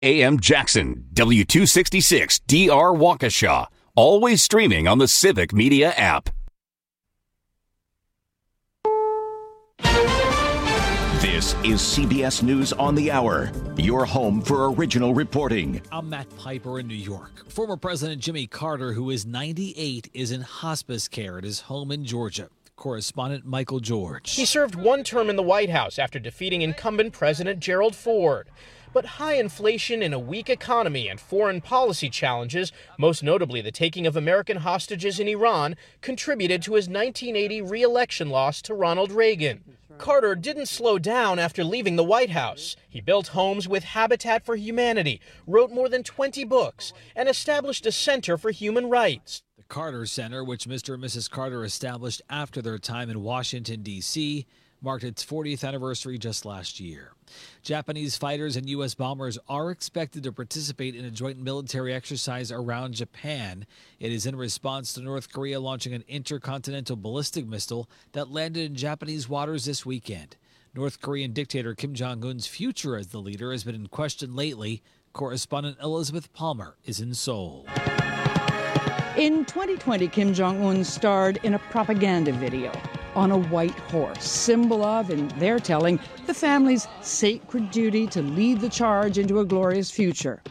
AM Jackson, W266 DR Waukesha. Always streaming on the Civic Media app. This is CBS News on the Hour, your home for original reporting. I'm Matt Piper in New York. Former President Jimmy Carter, who is 98, is in hospice care at his home in Georgia. Correspondent Michael George. He served one term in the White House after defeating incumbent President Gerald Ford. But high inflation and a weak economy and foreign policy challenges, most notably the taking of American hostages in Iran, contributed to his 1980 re-election loss to Ronald Reagan. Carter didn't slow down after leaving the White House. He built homes with Habitat for Humanity, wrote more than 20 books, and established a Center for Human Rights. The Carter Center, which Mr. and Mrs. Carter established after their time in Washington, D.C., marked its 40th anniversary just last year. Japanese fighters and U.S. bombers are expected to participate in a joint military exercise around Japan. It is in response to North Korea launching an intercontinental ballistic missile that landed in Japanese waters this weekend. North Korean dictator Kim Jong-un's future as the leader has been in question lately. Correspondent Elizabeth Palmer is in Seoul. In 2020, Kim Jong-un starred in a propaganda video on a white horse, symbol of, in their telling, the family's sacred duty to lead the charge into a glorious future.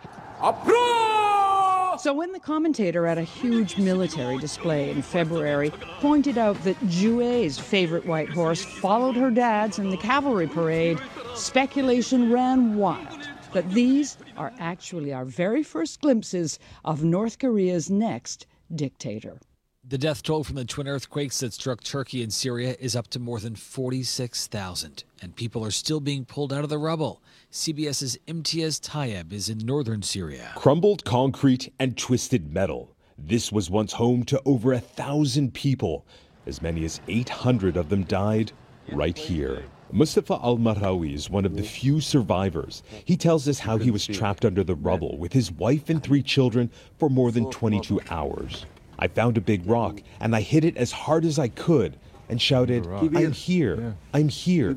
So when the commentator at a huge military display in February pointed out that Jue's favorite white horse followed her dad's in the cavalry parade, speculation ran wild that these are actually our very first glimpses of North Korea's next dictator. The death toll from the twin earthquakes that struck Turkey and Syria is up to more than 46,000, and people are still being pulled out of the rubble. CBS's Imtiaz Tayeb is in northern Syria. Crumbled concrete and twisted metal. This was once home to over 1,000 people. As many as 800 of them died right here. Mustafa Al-Marawi is one of the few survivors. He tells us how he was trapped under the rubble with his wife and 3 children for more than 22 hours. I found a big rock, and I hit it as hard as I could and shouted, "I'm here, I'm here."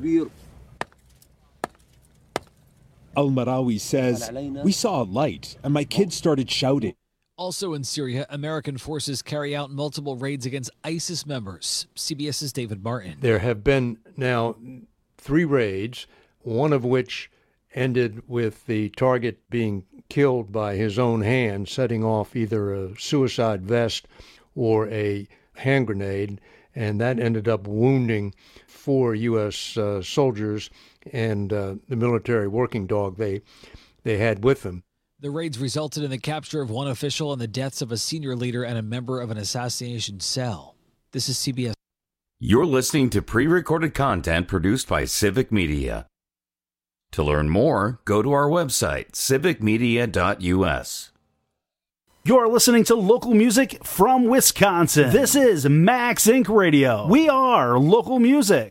Al-Marawi says, "We saw a light, and my kids started shouting." Also in Syria, American forces carry out multiple raids against ISIS members. CBS's David Martin. There have been now 3 raids, one of which ended with the target being killed by his own hand, setting off either a suicide vest or a hand grenade, and that ended up wounding 4 U.S. soldiers and the military working dog they had with them. The raids resulted in the capture of one official and the deaths of a senior leader and a member of an assassination cell. This is CBS. You're listening to pre-recorded content produced by Civic Media. To learn more, go to our website, civicmedia.us. You're listening to local music from Wisconsin. This is Max Inc. Radio. We are local music.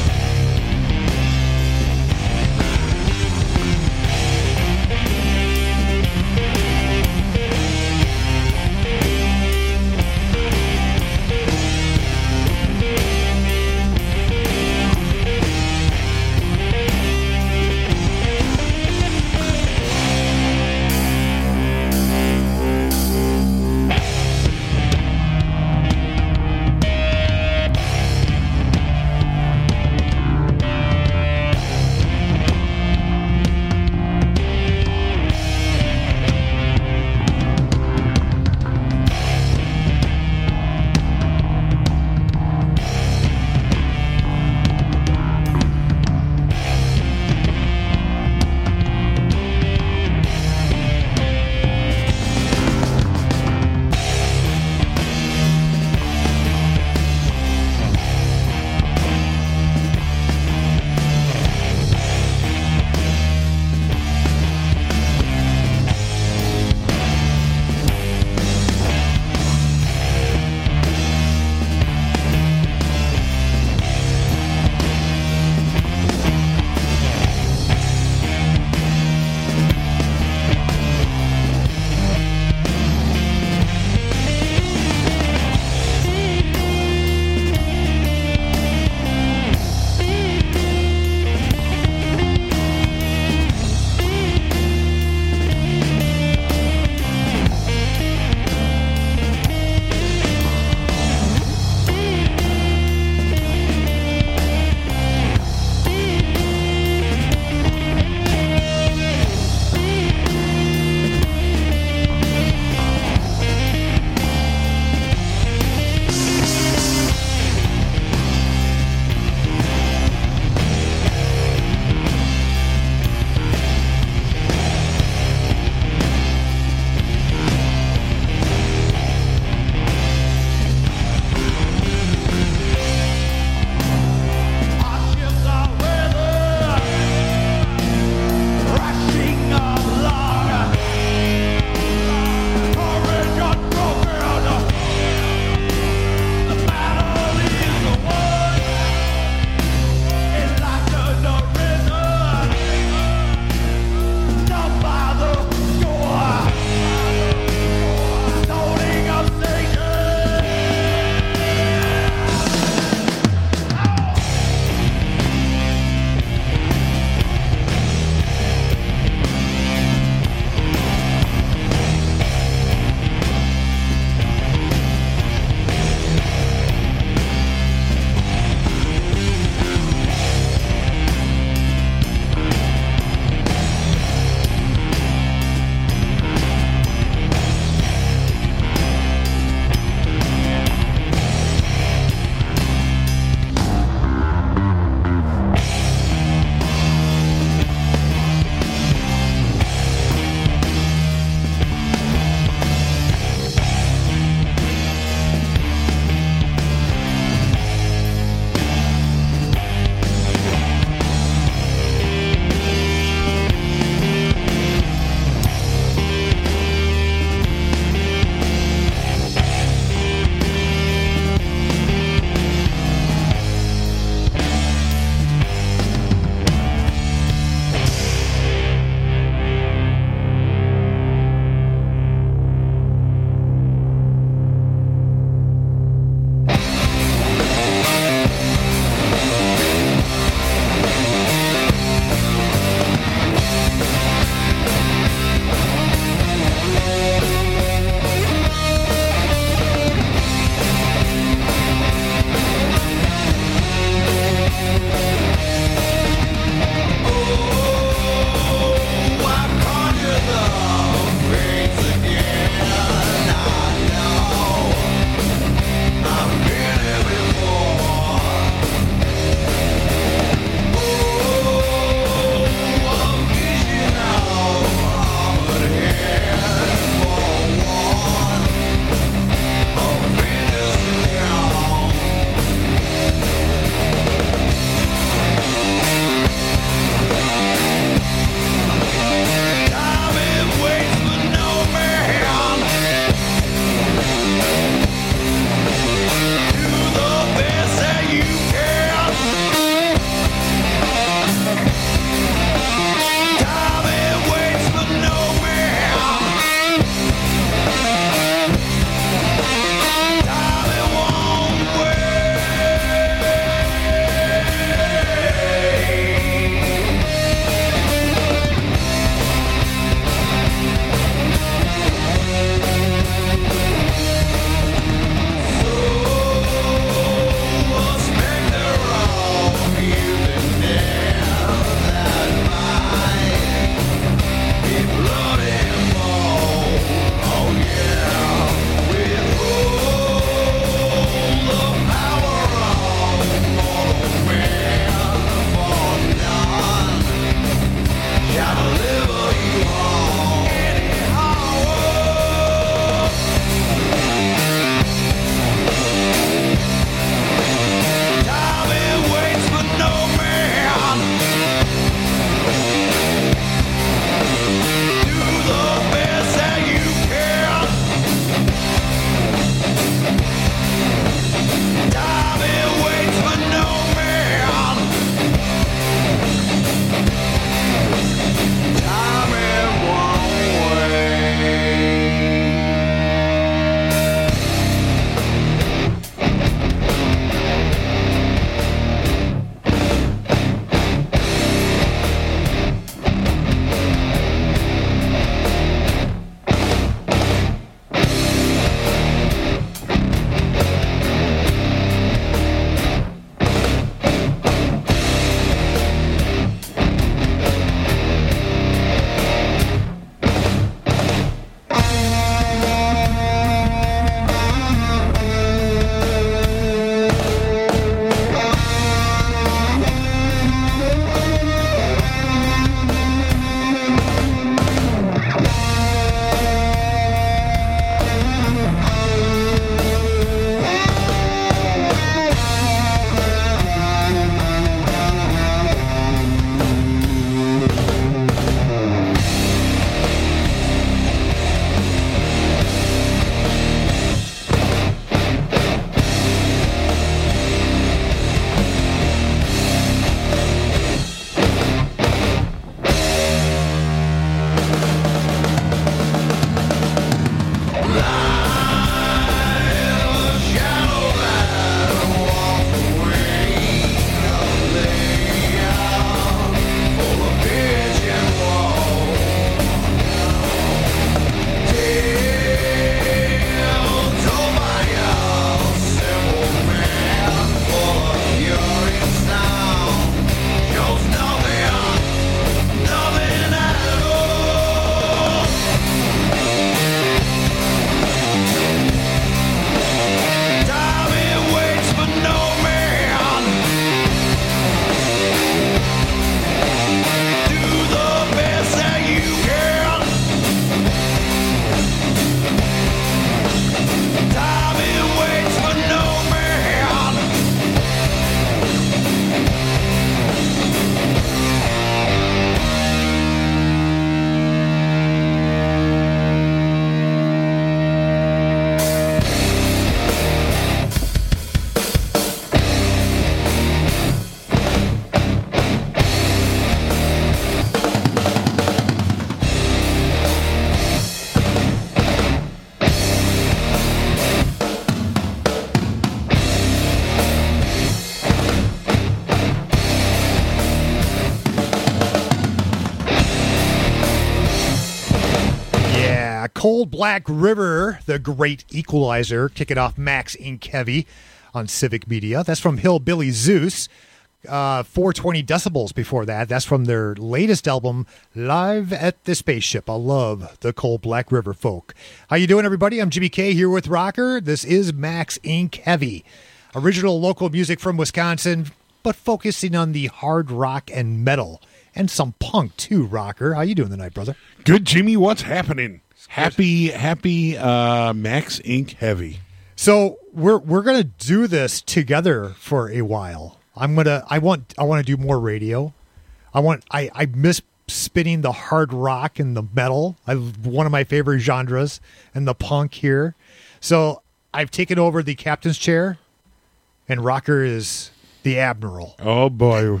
Cold Black River, the great equalizer, kicking off Max Inc. Heavy on Civic Media. That's from Hillbilly Zeus. 420 decibels before that. That's from their latest album, Live at the Spaceship. I love the Cold Black River folk. How you doing, everybody? I'm Jimmy K here with Rocker. This is Max Inc. Heavy. Original local music from Wisconsin, but focusing on the hard rock and metal. And some punk, too, Rocker. How you doing tonight, brother? Good, Jimmy. What's happening? Happy Max Inc. Heavy. So we're gonna do this together for a while. I want to do more radio. I miss spinning the hard rock and the metal. One of my favorite genres, and the punk here. So I've taken over the captain's chair, and Rocker is the admiral. Oh boy.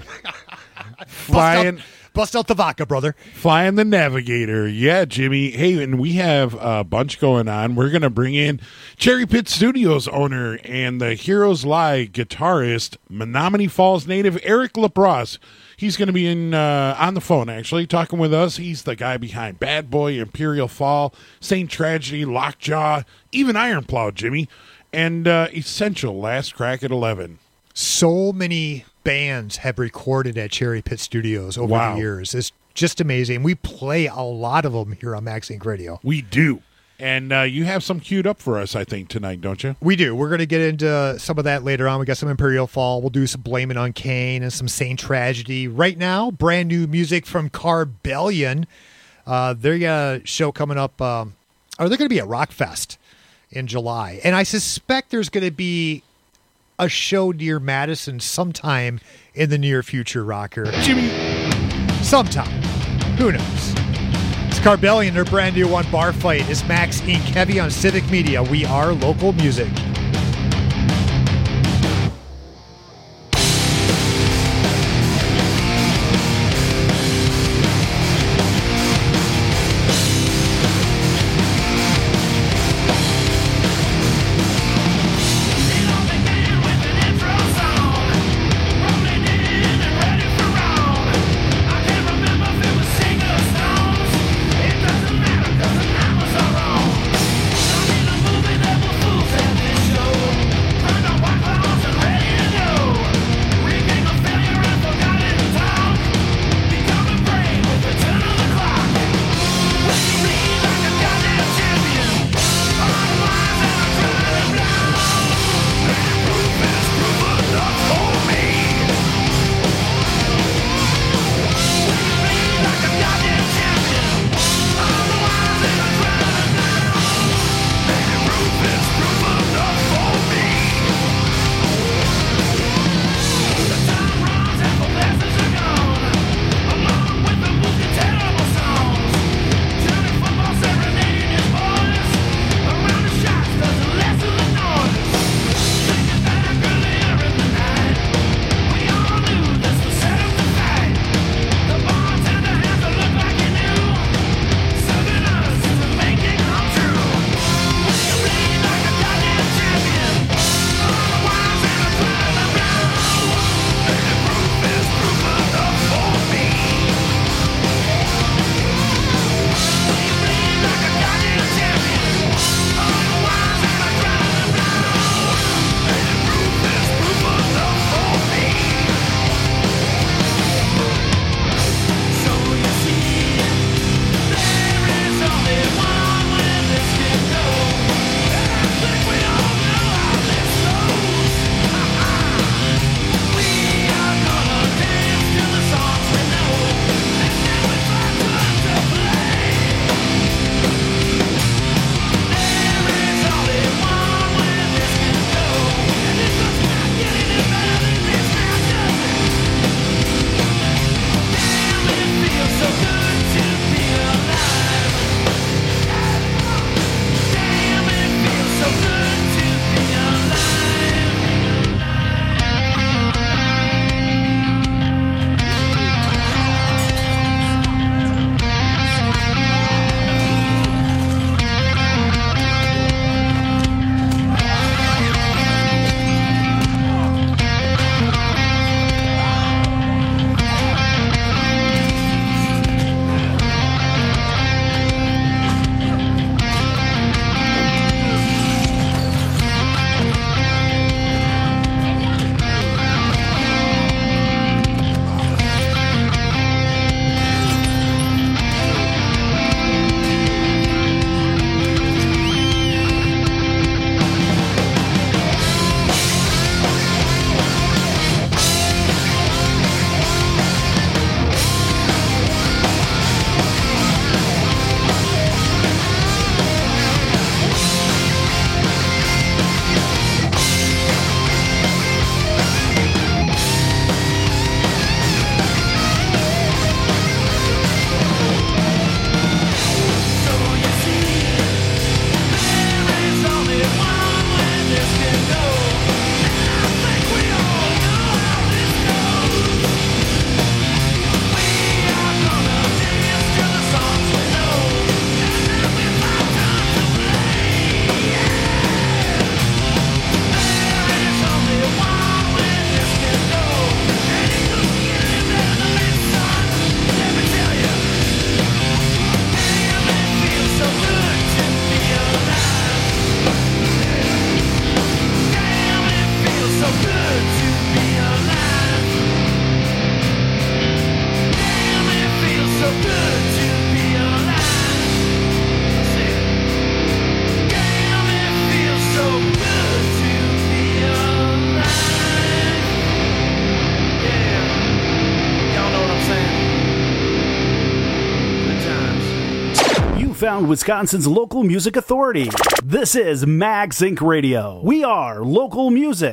Bust out the vodka, brother. Flying the Navigator. Yeah, Jimmy. Hey, and we have a bunch going on. We're going to bring in Cherry Pit Studios owner and the Heroes Lie guitarist, Menominee Falls native Eric LaBrosse. He's going to be on the phone, actually, talking with us. He's the guy behind Bad Boy, Imperial Fall, Saint Tragedy, Lockjaw, even Iron Plow, Jimmy, and Essential, Last Crack at 11. So many bands have recorded at Cherry Pit Studios over the years. It's just amazing. We play a lot of them here on Max Inc. Radio. We do. And you have some queued up for us, I think, tonight, don't you? We do. We're going to get into some of that later on. We got some Imperial Fall. We'll do some Blame It on Kane and some Saint Tragedy. Right now, brand new music from Carbellion. They got a show coming up. They're going to be at Rockfest in July. And I suspect there's going to be a show near Madison sometime in the near future, Rocker. Jimmy. Sometime. Who knows? It's Carbellion, their brand new one, Bar Fight. It's Max Inc. Heavy on Civic Media. We are local music. That will fool found Wisconsin's local music authority. This is Max Inc. Radio. We are local music.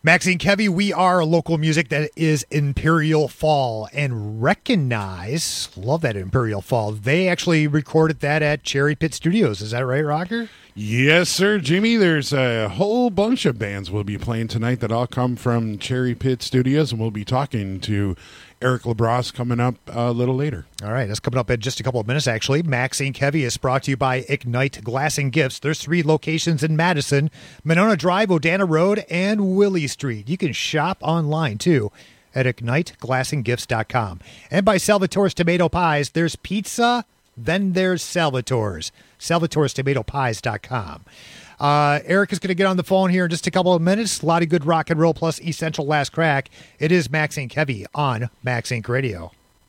Maxine Kevy, we are local music that is Imperial Fall, and Recognize, love that Imperial Fall. They actually recorded that at Cherry Pit Studios. Is that right, Rocker? Yes, sir, Jimmy. There's a whole bunch of bands we'll be playing tonight that all come from Cherry Pit Studios, and we'll be talking to Eric LaBrosse coming up a little later. All right, that's coming up in just a couple of minutes, actually. Maxine Kevy is brought to you by Ignite Glass and Gifts. There's 3 locations in Madison, Monona Drive, Odana Road, and Willie Street. You can shop online, too, at IgniteGlassandGifts.com. And by Salvatore's Tomato Pies, there's pizza, then there's Salvatore's. Salvatore'sTomatoPies.com. Eric is going to get on the phone here in just a couple of minutes. A lot of good rock and roll plus essential last crack. It is Max Inc. Heavy on Max Inc. Radio.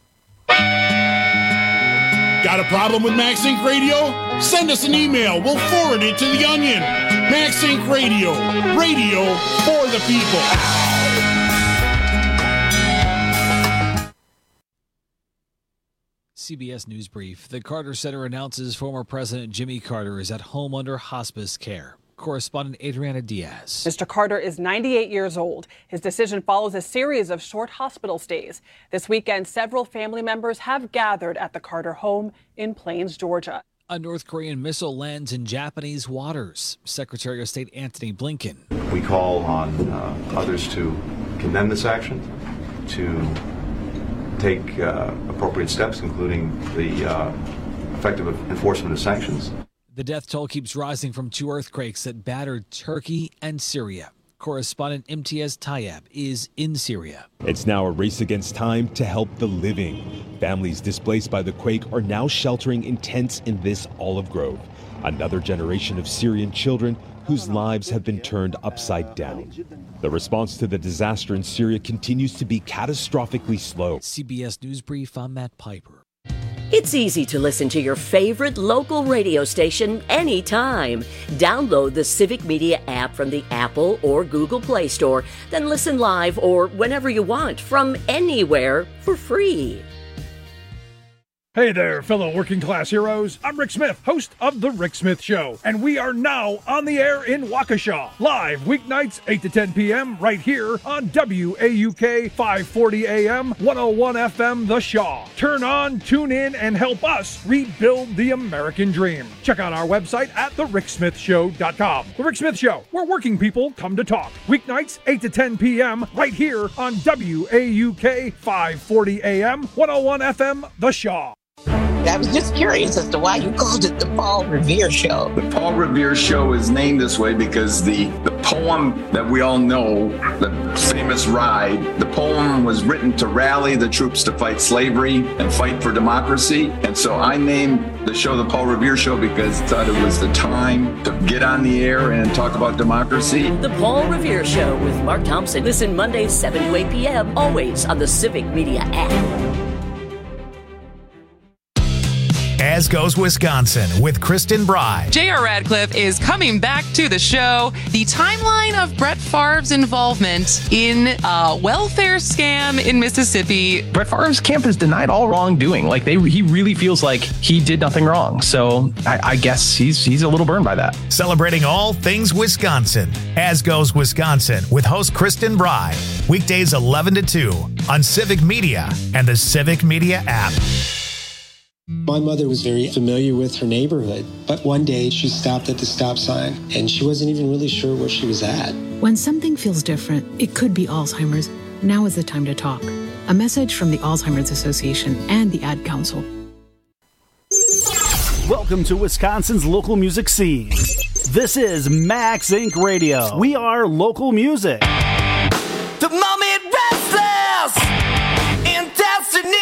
Got a problem with Max Inc. Radio? Send us an email. We'll forward it to The Onion. Max Inc. Radio. Radio for the people. CBS News Brief. The Carter Center announces former President Jimmy Carter is at home under hospice care. Correspondent Adriana Diaz. Mr. Carter is 98 years old. His decision follows a series of short hospital stays. This weekend, several family members have gathered at the Carter home in Plains, Georgia. A North Korean missile lands in Japanese waters. Secretary of State Antony Blinken. We call on others to condemn this action, to take appropriate steps, including the effective enforcement of sanctions. The death toll keeps rising from 2 earthquakes that battered Turkey and Syria. Correspondent Imtiaz Tayyab is in Syria. It's now a race against time to help the living. Families displaced by the quake are now sheltering in tents in this olive grove. Another generation of Syrian children whose lives have been turned upside down. The response to the disaster in Syria continues to be catastrophically slow. CBS News Brief, I'm Matt Piper. It's easy to listen to your favorite local radio station anytime. Download the Civic Media app from the Apple or Google Play Store, then listen live or whenever you want from anywhere for free. Hey there, fellow working class heroes. I'm Rick Smith, host of The Rick Smith Show, and we are now on the air in Waukesha, live weeknights 8 to 10 p.m. right here on WAUK 540 AM, 101 FM The Shaw. Turn on, tune in, and help us rebuild the American dream. Check out our website at thericksmithshow.com. The Rick Smith Show, where working people come to talk. Weeknights 8 to 10 p.m. right here on WAUK 540 AM, 101 FM The Shaw. I was just curious as to why you called it the Paul Revere Show. The Paul Revere Show is named this way because the poem that we all know, the famous Ride, the poem was written to rally the troops to fight slavery and fight for democracy. And so I named the show the Paul Revere Show because I thought it was the time to get on the air and talk about democracy. The Paul Revere Show with Mark Thompson. Listen Mondays 7 to 8 p.m. always on the Civic Media app. As Goes Wisconsin with Kristen Bry. J.R. Radcliffe is coming back to the show. The timeline of Brett Favre's involvement in a welfare scam in Mississippi. Brett Favre's camp has denied all wrongdoing. Like he really feels like he did nothing wrong. So I guess he's a little burned by that. Celebrating all things Wisconsin. As Goes Wisconsin with host Kristen Bry. Weekdays 11 to 2 on Civic Media and the Civic Media app. My mother was very familiar with her neighborhood, but one day she stopped at the stop sign and she wasn't even really sure where she was at. When something feels different, it could be Alzheimer's. Now is the time to talk. A message from the Alzheimer's Association and the Ad Council. Welcome to Wisconsin's local music scene. This is Max Inc. Radio. We are local music. The moment restless in destiny.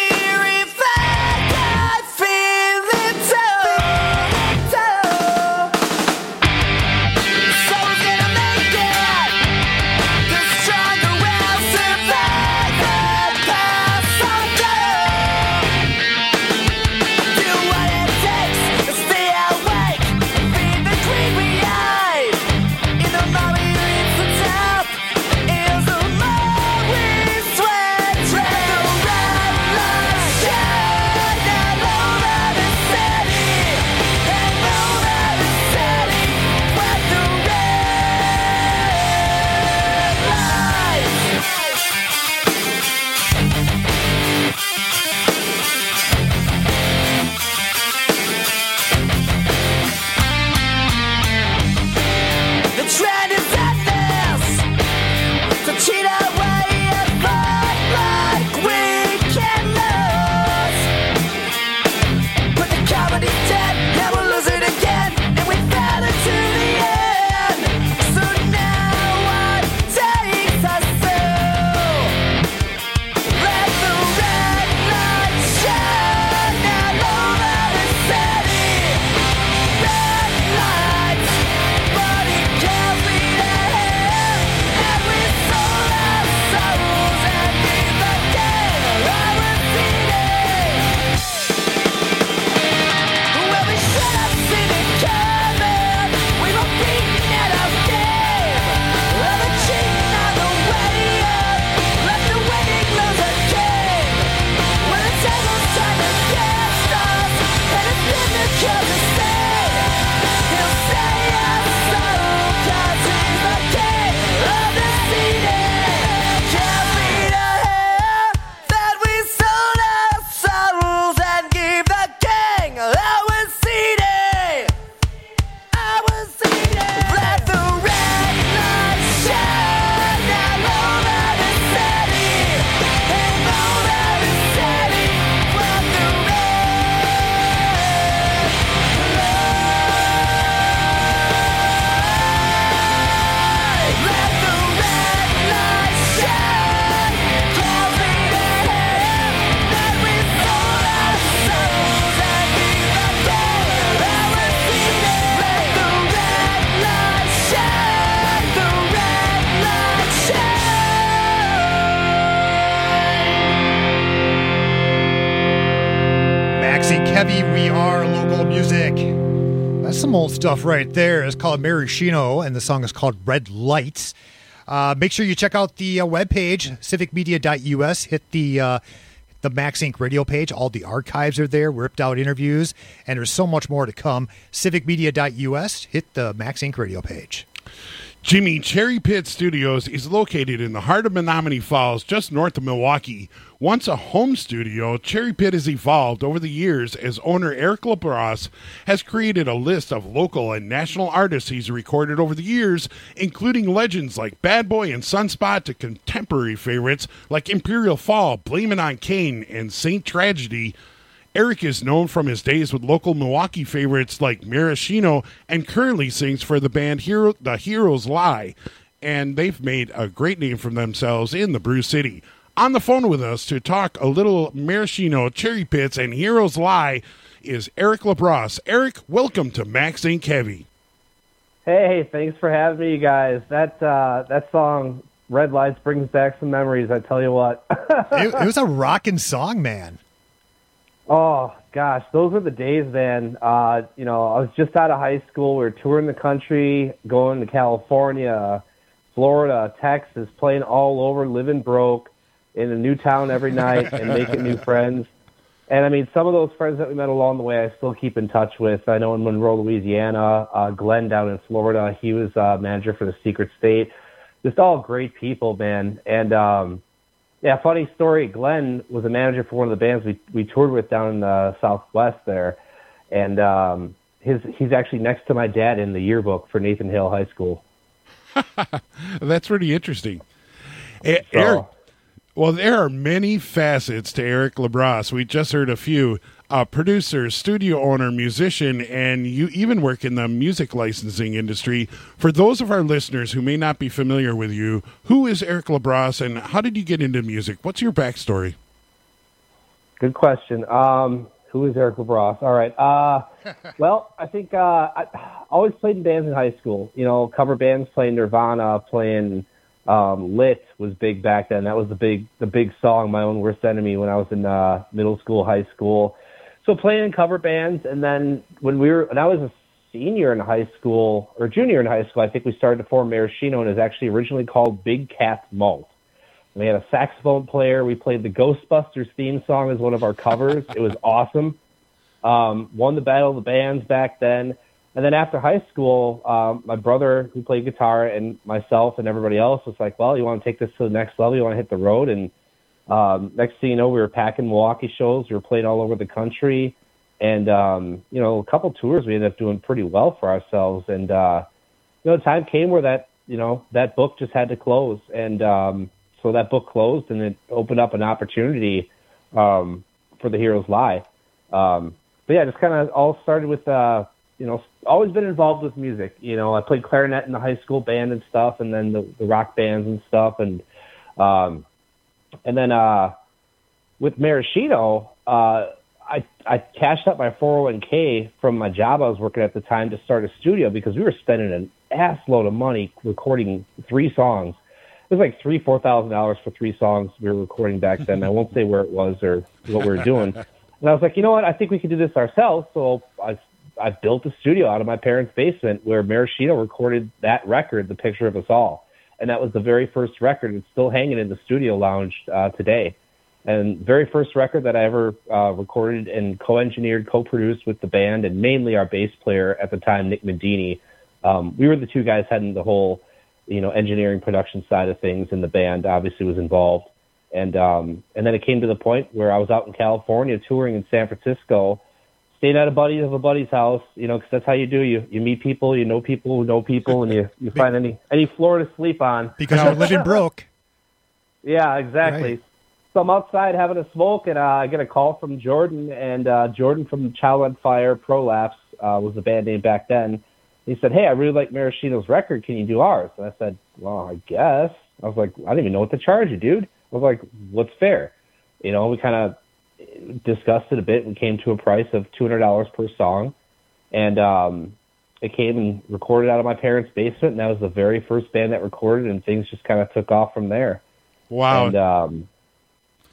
Kevy. We are local music. That's some old stuff right there. It's called Maraschino, and the song is called Red Lights. Make sure you check out the webpage, civicmedia.us. Hit the Max Inc. radio page. All the archives are there, ripped out interviews, and there's so much more to come. Civicmedia.us. Hit the Max Inc. radio page. Jimmy, Cherry Pit Studios is located in the heart of Menominee Falls, just north of Milwaukee. Once a home studio, Cherry Pit has evolved over the years as owner Eric LaBrosse has created a list of local and national artists he's recorded over the years, including legends like Bad Boy and Sunspot to contemporary favorites like Imperial Fall, Blame It on Kane, and Saint Tragedy. Eric is known from his days with local Milwaukee favorites like Maraschino and currently sings for the band The Heroes Lie, and they've made a great name for themselves in the Brew City. On the phone with us to talk a little Maraschino, Cherry Pits, and Heroes Lie is Eric LaBrosse. Eric, welcome to Max Inc. Heavy. Hey, thanks for having me, you guys. That song, Red Lights, brings back some memories, I tell you what. it was a rockin' song, man. Oh, gosh, those were the days, man. I was just out of high school. We were touring the country, going to California, Florida, Texas, playing all over, living broke in a new town every night and making new friends. And, I mean, some of those friends that we met along the way I still keep in touch with. I know in Monroe, Louisiana, Glenn down in Florida, he was manager for the Secret State. Just all great people, man. And, yeah, funny story. Glenn was a manager for one of the bands we toured with down in the Southwest there, and he's actually next to my dad in the yearbook for Nathan Hale High School. That's really interesting. Eric, well, there are many facets to Eric LaBrosse. We just heard a few. Producer, studio owner, musician, and you even work in the music licensing industry. For those of our listeners who may not be familiar with you, who is Eric LaBrosse and how did you get into music? What's your backstory? Good question. Who is Eric LaBrosse? All right. Well, I think I always played in bands in high school. You know, cover bands, playing Nirvana, playing Lit was big back then. That was the big song, My Own Worst Enemy, when I was in middle school, high school. So playing in cover bands, and then when I was a senior in high school, or junior in high school, I think we started to form Maraschino, and it was actually originally called Big Cat Malt. We had a saxophone player. We played the Ghostbusters theme song as one of our covers. It was awesome. Won the Battle of the Bands back then. And then after high school, my brother, who played guitar, and myself and everybody else was like, well, you want to take this to the next level? You want to hit the road? And next thing you know, we were packing Milwaukee shows. We were playing all over the country. And, a couple tours, we ended up doing pretty well for ourselves. And, the time came where that book just had to close. And so that book closed, and it opened up an opportunity for The Heroes Lie. But, yeah, just kind of all started with, always been involved with music. I played clarinet in the high school band and stuff, and then the rock bands and stuff. And then with Maraschino, I cashed out my 401k from my job I was working at the time to start a studio because we were spending an ass load of money recording 3 songs. It was like $4,000 for 3 songs we were recording back then. I won't say where it was or what we were doing. And I was like, you know what? I think we could do this ourselves. So I built a studio out of my parents' basement where Maraschino recorded that record, The Picture of Us All. And that was the very first record. It's still hanging in the studio lounge today. And very first record that I ever recorded and co-engineered, co-produced with the band, and mainly our bass player at the time, Nick Mendini. We were the 2 guys heading the whole, engineering production side of things, and the band obviously was involved. And then it came to the point where I was out in California touring in San Francisco, staying at a buddy's house, because that's how you do. You meet people, you know people who know people, and you find any floor to sleep on. Because you're living broke. Yeah, exactly. Right. So I'm outside having a smoke, and I get a call from Jordan, and Jordan from Child on Fire, Prolapse was the band name back then. He said, hey, I really like Maraschino's record. Can you do ours? And I said, well, I guess. I was like, I don't even know what to charge you, dude. I was like, what's fair? We kind of discussed it a bit. We came to a price of $200 per song, and it came and recorded out of my parents' basement, and that was the very first band that recorded, and things just kind of took off from there. Wow. And, yeah.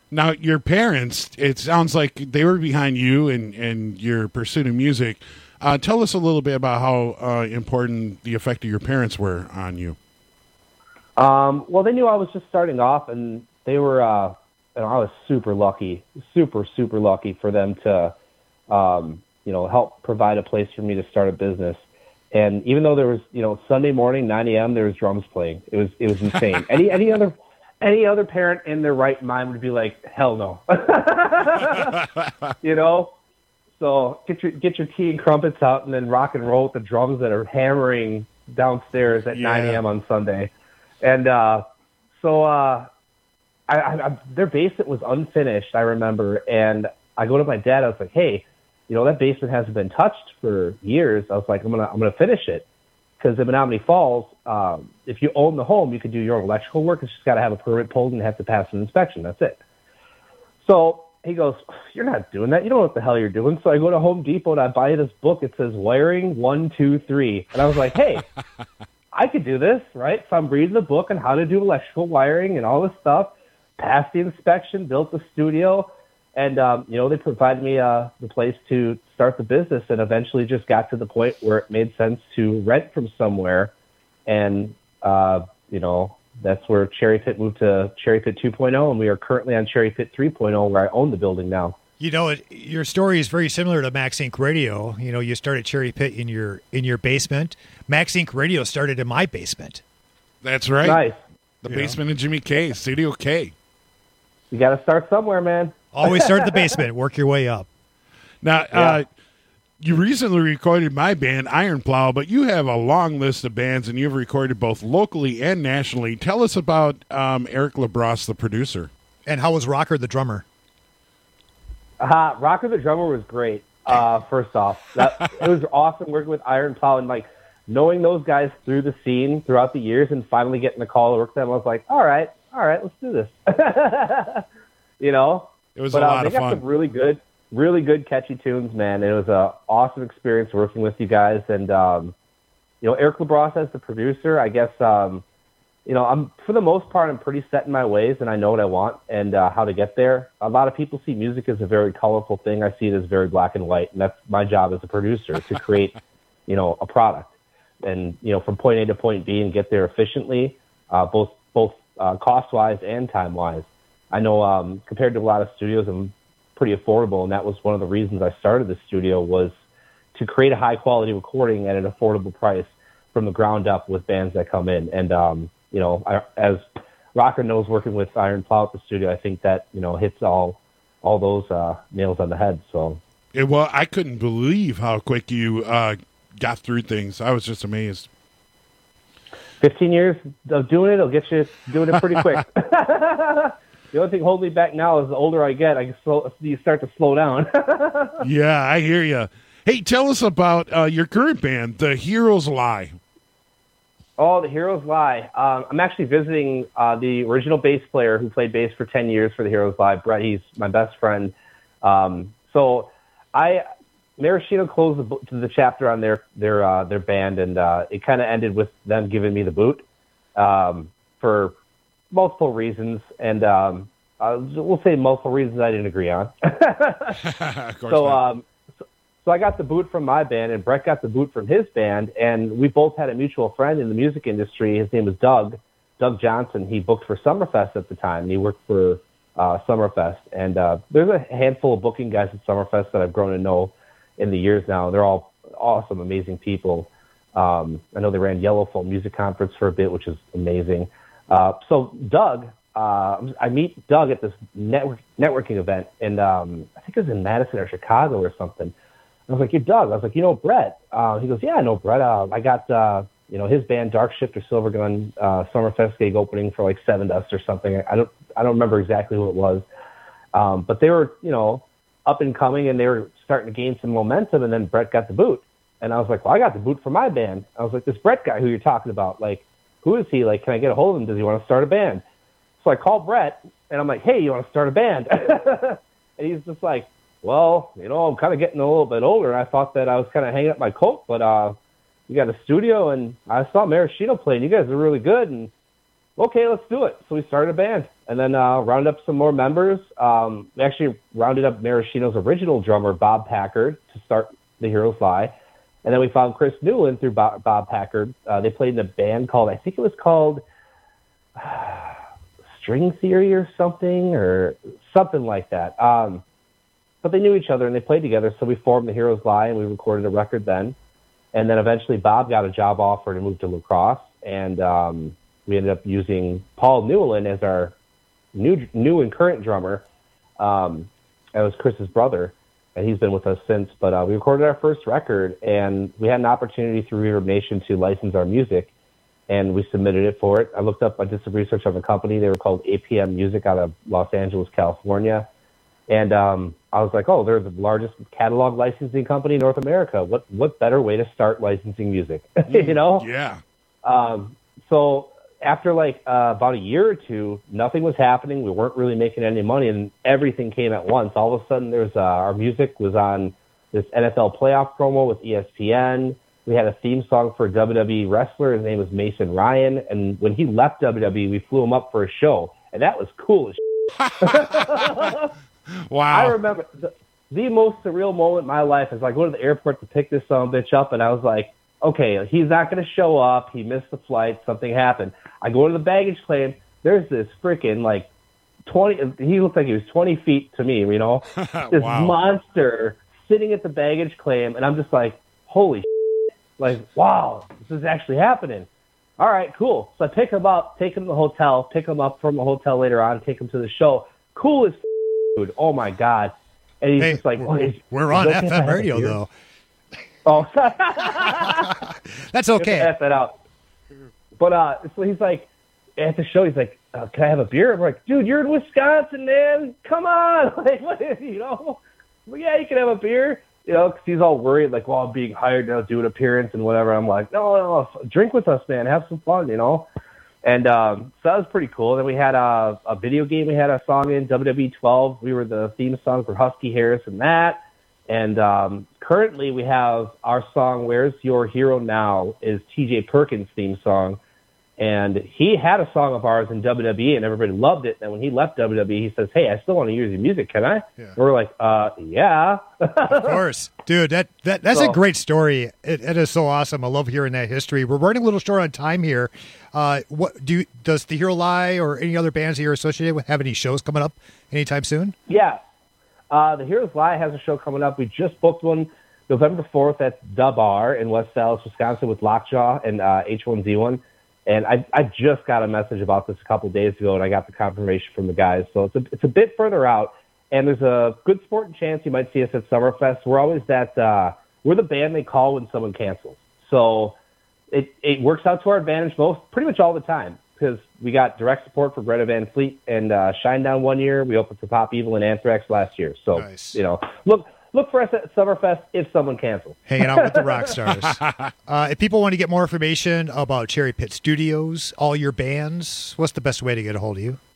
Now, your parents, it sounds like they were behind you and your pursuit of music. Tell us a little bit about how important the effect of your parents were on you. Well, they knew I was just starting off, and they were, I was super lucky for them to, help provide a place for me to start a business. And even though there was, Sunday morning, 9 a.m., there was drums playing. It was insane. Any other parent in their right mind would be like, hell no. So get your tea and crumpets out and then rock and roll with the drums that are hammering downstairs at 9 a.m. on Sunday. And their basement was unfinished, I remember. And I go to my dad. I was like, hey, that basement hasn't been touched for years. I was like, I'm gonna finish it. Because in Menominee Falls, if you own the home, you can do your own electrical work. It's just got to have a permit pulled and have to pass an inspection. That's it. So he goes, you're not doing that. You don't know what the hell you're doing. So I go to Home Depot and I buy this book. It says Wiring 1, 2, 3. And I was like, hey, I could do this, right? So I'm reading the book on how to do electrical wiring and all this stuff. Passed the inspection, built the studio. And, they provided me the place to start the business, and eventually just got to the point where it made sense to rent from somewhere. And, that's where Cherry Pit moved to Cherry Pit 2.0, and we are currently on Cherry Pit 3.0, where I own the building now. Your story is very similar to Max Inc. Radio. You started Cherry Pit in your basement. Max Inc. Radio started in my basement. That's right. Nice. The basement of Jimmy K, Studio K. You got to start somewhere, man. Always start at the basement, work your way up. Now, you recently recorded my band, Iron Plow, but you have a long list of bands, and you've recorded both locally and nationally. Tell us about Eric LaBrosse, the producer. And how was Rocker the drummer? Rocker the drummer was great, first off. It was awesome working with Iron Plow and, knowing those guys through the scene throughout the years and finally getting the call to work with them. I was like, all right, let's do this. It was a lot of fun. They got some really good catchy tunes, man. It was an awesome experience working with you guys. And, Eric LaBrosse as the producer, I guess, I'm, for the most part, I'm pretty set in my ways and I know what I want and how to get there. A lot of people see music as a very colorful thing. I see it as very black and white. And that's my job as a producer, to create, a product. And, from point A to point B and get there efficiently, both cost-wise and time-wise. I know compared to a lot of studios, I'm pretty affordable, and that was one of the reasons I started the studio, was to create a high-quality recording at an affordable price from the ground up with bands that come in. And, as Rocker knows, working with Iron Plow at the studio, I think that, hits all those nails on the head. So, well, I couldn't believe how quick you got through things. I was just amazed. 15 years of doing it will get you doing it pretty quick. The only thing holding me back now is the older I get, you start to slow down. Yeah, I hear you. Hey, tell us about your current band, The Heroes Lie. Oh, The Heroes Lie. I'm actually visiting the original bass player who played bass for 10 years for The Heroes Lie, Brett. He's my best friend. Maraschino closed the chapter on their band, and it kind of ended with them giving me the boot for multiple reasons, and we'll say multiple reasons I didn't agree on. So I got the boot from my band, and Brett got the boot from his band, and we both had a mutual friend in the music industry. His name was Doug Johnson. He booked for Summerfest at the time, and he worked for Summerfest. And there's a handful of booking guys at Summerfest that I've grown to know in the years now. They're all awesome, amazing people. I know they ran Yellowfall Music Conference for a bit, which is amazing. So Doug, I meet Doug at this networking event, and I think it was in Madison or Chicago or something. I was like, you're Doug. I was like, Brett? He goes, yeah, I know Brett. I got, his band Dark Shift or Silver Gun Summerfest gig opening for like Seven Dust or something. I don't remember exactly who it was. But they were, up and coming, and they were starting to gain some momentum, and then Brett got the boot. And I was like, well, I got the boot for my band. I was like, this Brett guy who you're talking about, like, who is he? Like, can I get a hold of him? Does he want to start a band? So I called Brett, and I'm like, hey, you want to start a band? And he's just like, well, I'm kind of getting a little bit older. I thought that I was kind of hanging up my coat, but you got a studio, and I saw Maraschino play, and you guys are really good. And okay, let's do it. So we started a band and then rounded up some more members. We actually rounded up Maraschino's original drummer, Bob Packard, to start The Heroes Lie. And then we found Chris Newland through Bob Packard. They played in a band called, I think it was called String Theory or something like that. But they knew each other and they played together, so we formed The Heroes Lie and we recorded a record then. And then eventually Bob got a job offer to move to La Crosse, and we ended up using Paul Newland as our new and current drummer. That was Chris's brother, and he's been with us since. But we recorded our first record, and we had an opportunity through Reverb Nation to license our music, and we submitted it for it. I did some research on the company. They were called APM Music out of Los Angeles, California. And I was like, oh, they're the largest catalog licensing company in North America. What better way to start licensing music, you know? Yeah. So after about a year or two, nothing was happening. We weren't really making any money, and everything came at once. All of a sudden, there's our music was on this NFL playoff promo with ESPN. We had a theme song for a WWE wrestler. His name was Mason Ryan. And when he left WWE, we flew him up for a show, and that was cool as shit. Wow. I remember the most surreal moment in my life is going to the airport to pick this son of a bitch up, and I was like, okay, he's not going to show up. He missed the flight. Something happened. I go to the baggage claim. There's this freaking 20, he looked like he was 20 feet to me, you know, this monster sitting at the baggage claim. And I'm just like, holy shit. Wow, this is actually happening. All right, cool. So I pick him up, take him to the hotel, pick him up from the hotel later on, take him to the show. Cool as dude. Oh my God. And he's just like, we're on FM radio though. Oh, that's okay. F that out. But so he's like, at the show, he's like, "Can I have a beer?" I'm like, "Dude, you're in Wisconsin, man. Come on, what, you know? Well, yeah, you can have a beer, you know." Because he's all worried, well, I'm being hired to do an appearance and whatever. I'm like, no, drink with us, man. Have some fun, you know. And so that was pretty cool. Then we had a video game. We had a song in WWE 12. We were the theme song for Husky Harris and that. And currently we have our song, Where's Your Hero Now, is TJ Perkins' theme song. And he had a song of ours in WWE, and everybody loved it. And when he left WWE, he says, "Hey, I still want to use your music. Can I?" Yeah. And we're like, yeah. Of course. Dude, that's a great story. It is so awesome. I love hearing that history. We're running a little short on time here. Does The Hero Lie or any other bands that you're associated with have any shows coming up anytime soon? Yeah. The Heroes Lie has a show coming up. We just booked one November 4th at The Bar in West Dallas, Wisconsin with Lockjaw and H1Z1. And I just got a message about this a couple days ago, and I got the confirmation from the guys. So it's a bit further out, and there's a good sporting chance you might see us at Summerfest. We're always we're the band they call when someone cancels. So it works out to our advantage pretty much all the time, because we got direct support for Greta Van Fleet and Shinedown one year. We opened for Pop Evil and Anthrax last year. So, nice. You know, look for us at Summerfest if someone cancels. Hanging out with the rock stars. If people want to get more information about Cherry Pit Studios, all your bands, what's the best way to get a hold of you?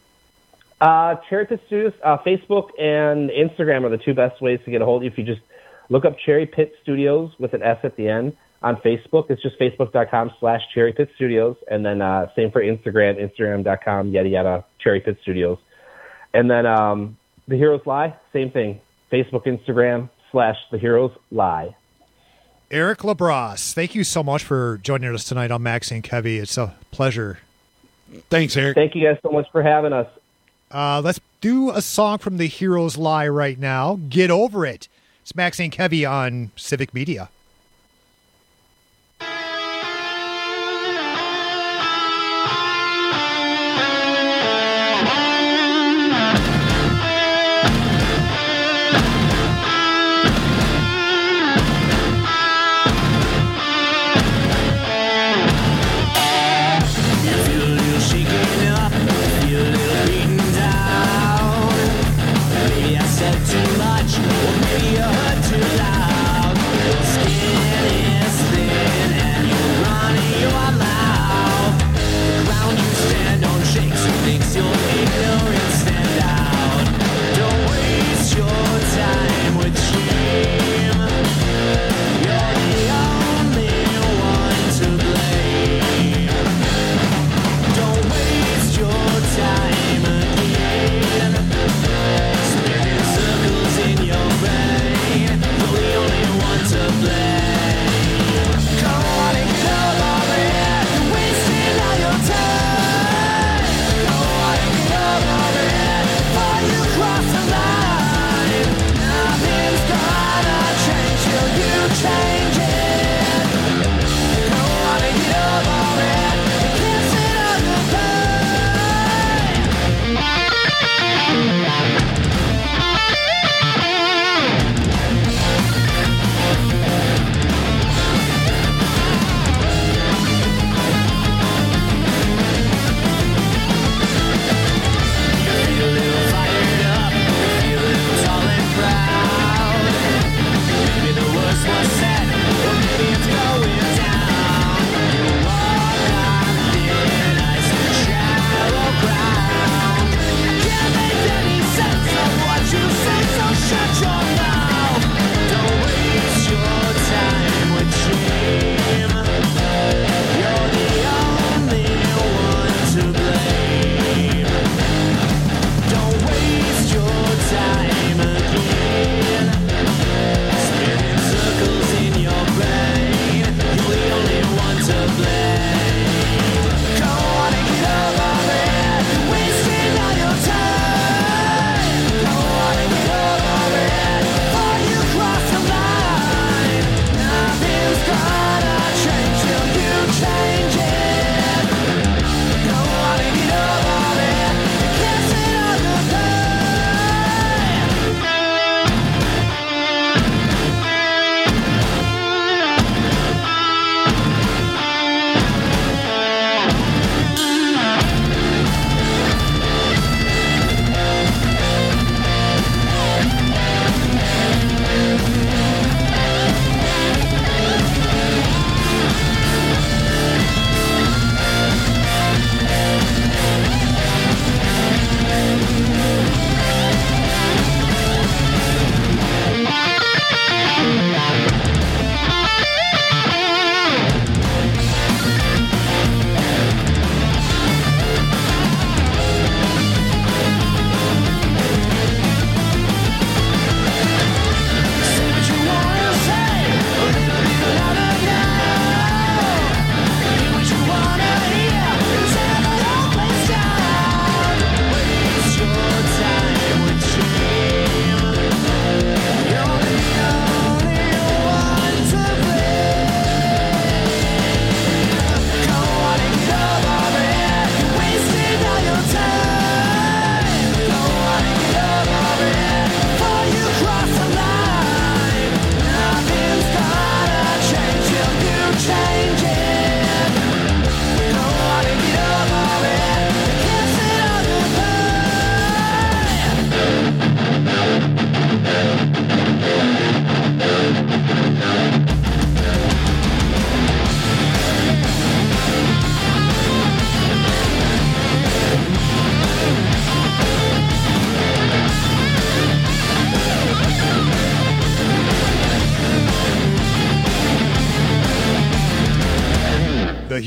Cherry Pit Studios, Facebook and Instagram are the two best ways to get a hold of you. If you just look up Cherry Pit Studios with an S at the end on Facebook, it's just facebook.com/Cherry Pit Studios. And then same for Instagram, instagram.com, yada, yada, Cherry Pit Studios. And then The Heroes Lie, same thing. Facebook, Instagram /The Heroes Lie. Eric LaBrosse, thank you so much for joining us tonight on Max and Kevy. It's a pleasure. Thanks, Eric. Thank you guys so much for having us. Let's do a song from The Heroes Lie right now. Get Over It. It's Max and Kevy on Civic Media. Too much, or maybe you hurt too loud.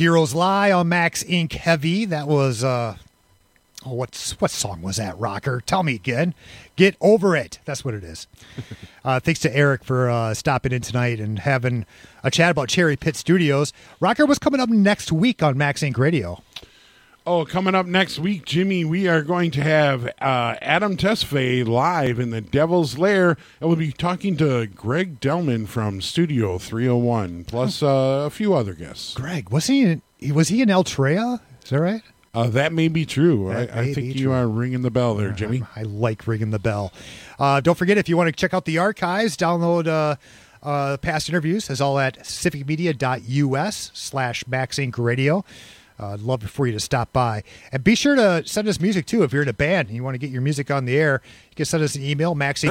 Heroes Lie on Max Inc. Heavy. That was, what song was that, Rocker? Tell me again. Get Over It. That's what it is. Thanks to Eric for stopping in tonight and having a chat about Cherry Pit Studios. Rocker, what's coming up next week on Max Inc. Radio? Oh, coming up next week, Jimmy, we are going to have Adam Tesfaye live in the Devil's Lair, and we'll be talking to Greg Delman from Studio 301, plus a few other guests. Greg, was he in Altrea? Is that right? That may be true. I think you are ringing the bell there, Jimmy. I like ringing the bell. Don't forget, if you want to check out the archives, download past interviews. It's all at civicmedia.us/Max Inc. Radio. I'd love for you to stop by. And be sure to send us music, too. If you're in a band and you want to get your music on the air, you can send us an email,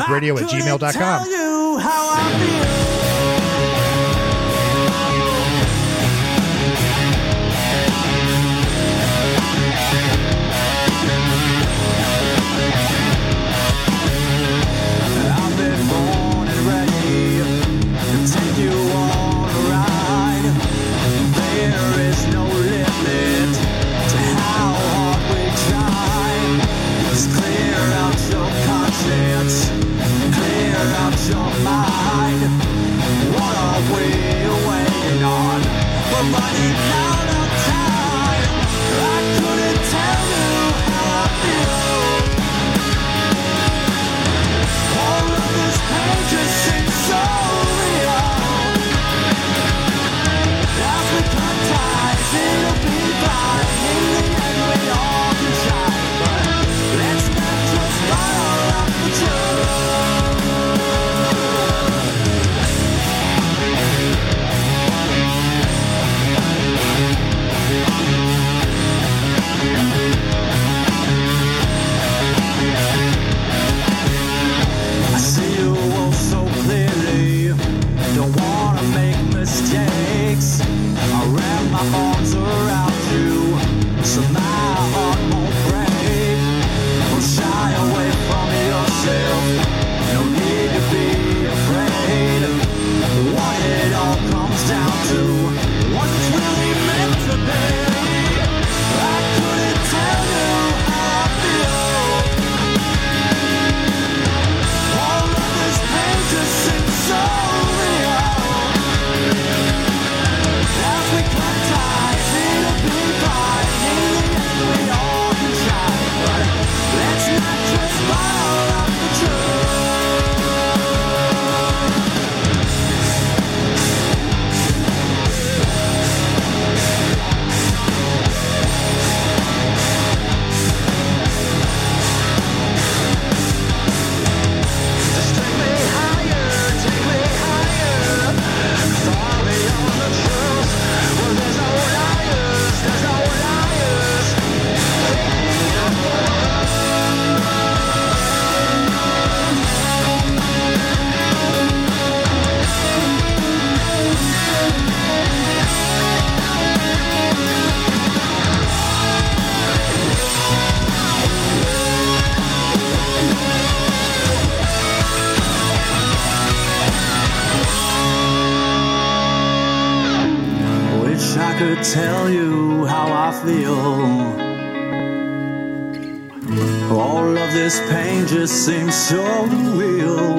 maxincradio@gmail.com. Tell you how I feel. All of this pain just seems so real.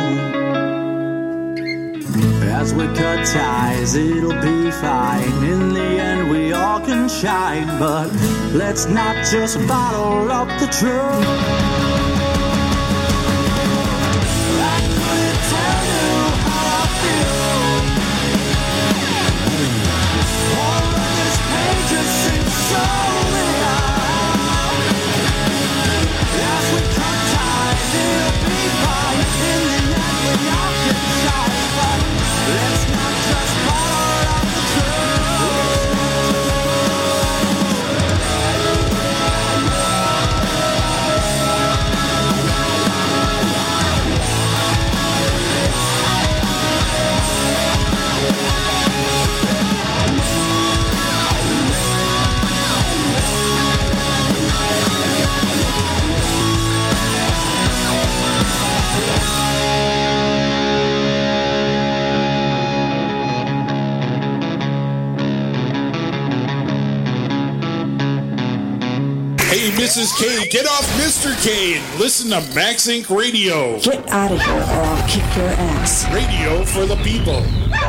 As we cut ties, it'll be fine. In the end, we all can shine. But let's not just bottle up the truth. Mrs. K, get off Mr. K and listen to Max Inc. Radio. Get out of here or I'll kick your ass. Radio for the people.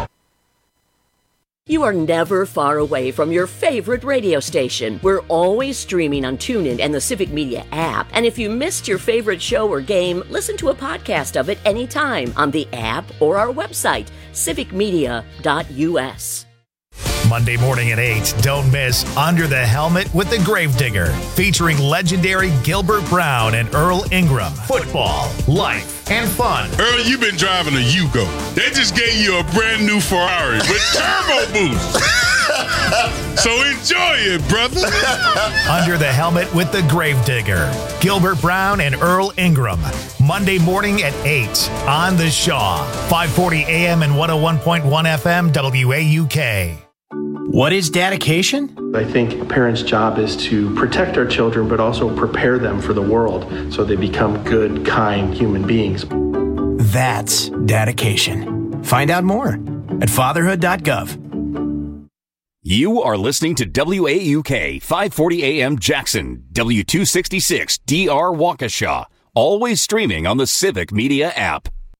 You are never far away from your favorite radio station. We're always streaming on TuneIn and the Civic Media app. And if you missed your favorite show or game, listen to a podcast of it anytime on the app or our website, civicmedia.us. Monday morning at 8, don't miss Under the Helmet with the Gravedigger, featuring legendary Gilbert Brown and Earl Ingram. Football, life, and fun. Earl, you've been driving a Yugo. They just gave you a brand new Ferrari with turbo boost. So enjoy it, brother. Under the Helmet with the Gravedigger, Gilbert Brown and Earl Ingram. Monday morning at 8 on the Shaw, 540 AM and 101.1 FM WAUK. What is dedication? I think a parent's job is to protect our children, but also prepare them for the world so they become good, kind human beings. That's dedication. Find out more at fatherhood.gov. You are listening to WAUK 540 AM Jackson, W266 DR Waukesha, always streaming on the Civic Media app.